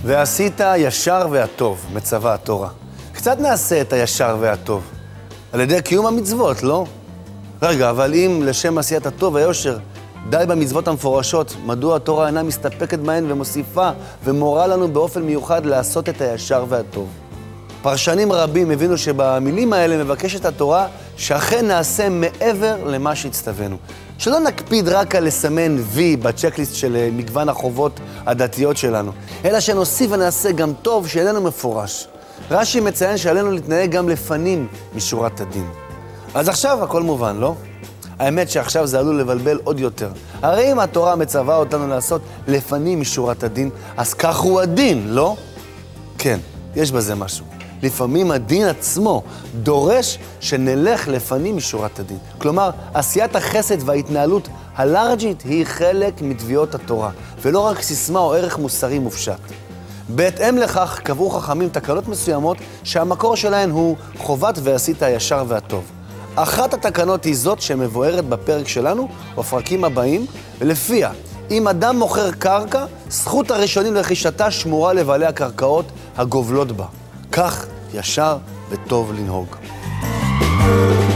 ועשית הישר והטוב, מצווה התורה. קצת נעשה את הישר והטוב. על ידי קיום המצוות, לא? רגע, אבל אם לשם עשיית הטוב והיושר די במצוות המפורשות, מדוע התורה אינה מסתפקת בהן ומוסיפה ומורה לנו באופן מיוחד לעשות את הישר והטוב? פרשנים רבים הבינו שבמילים האלה מבקשת התורה שאכן נעשה מעבר למה שהצטווינו. שלא נקפיד רק על לסמן וי בצ'קליסט של מגוון החובות הדתיות שלנו, אלא שנוסיף ונעשה גם טוב שאיננו מפורש. רש"י מציין שעלינו להתנהג גם לפנים משורת הדין. אז עכשיו הכל מובן, לא? האמת שעכשיו זה עלול לבלבל עוד יותר. הרי אם התורה מצווה אותנו לעשות לפנים משורת הדין, אז כך הוא הדין, לא? כן, יש בזה משהו. לפעמים הדין עצמו דורש שנלך לפנים משורת הדין. כלומר, עשיית החסד וההתנהלות הלארג'ית היא חלק מתביעות התורה, ולא רק סיסמה או ערך מוסרי מופשט. בהתאם לכך קבעו חכמים תקנות מסוימות שהמקור שלהן הוא חובת ועשית הישר והטוב. אחת התקנות היא זאת שמבוארת בפרק שלנו, בפרקים הבאים, ולפיה, אם אדם מוכר קרקע, זכות הראשונים לרכישתה שמורה לבעלי הקרקעות הגובלות בה. כך ישר וטוב לנהוג.